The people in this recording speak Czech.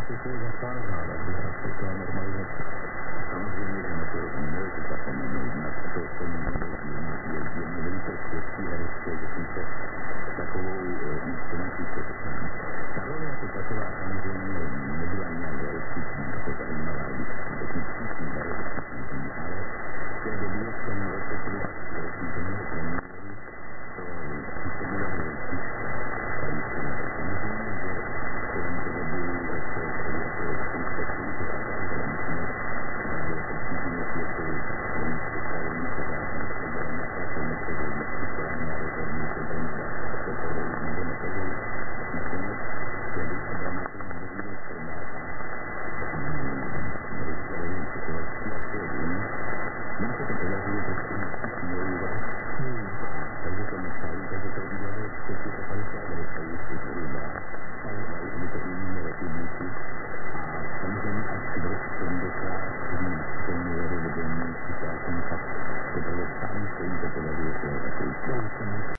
pokusil zakázat, aby nastupila normalizace. Samozřejmě, že na to nelze zapomenout, na to jsem jedno velice štěstí a hezké, že jsem se takovou inscenací setkal. Ta role jako taková samozřejmě nebyla nějak erotičná, jako zajímavá, když technický erotičný, ale v té době v tom roce, kdy jsem to měl premiéru, to byla těžká ta inscenace. Samozřejmě, že kolem toho byly jako koncepty, která byla musíme právě přesně světu, oni představení pořádně, to byla nějaká komise, která měla rozhodně předemka, to bylo nebo nepovedl. Nakonec tedy třeba na tom druhý formáta, Ryšlerovým Sokolovský a Škodin, nám se to podařilo prostě smlouvat. Takže to nechali, takže to udělalo 450 roků, zhruba, ale aby to uměli republiky. A samozřejmě až v roce 70, kdy to mělo vedení, tak to bylo sám, se jim to podařilo, to je takový